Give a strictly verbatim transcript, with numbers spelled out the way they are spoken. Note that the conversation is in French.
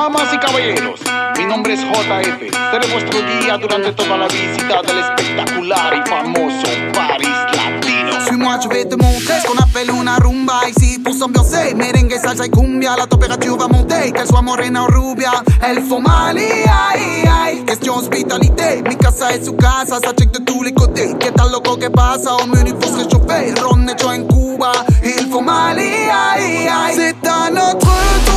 Damas y caballeros, mi nombre es J F. Seré vuestro guía durante toda la visita del espectacular y famoso Paris Latino. Suis-moi, je vais te montrer ce qu'on appelle una rumba. Ici pour s'ambiancer, merengue, salsa y cumbia. La température va monter, qu'elle soit morena o rubia. Elle faut mal, ay, ay. Question hospitalité, mi casa es su casa. Ça check de tous les côtés, qu'est tal loco que pasa. Au menu faut se réchauffer, ron hecho en Cuba. Il faut mal, ay, ay. C'est à notre tour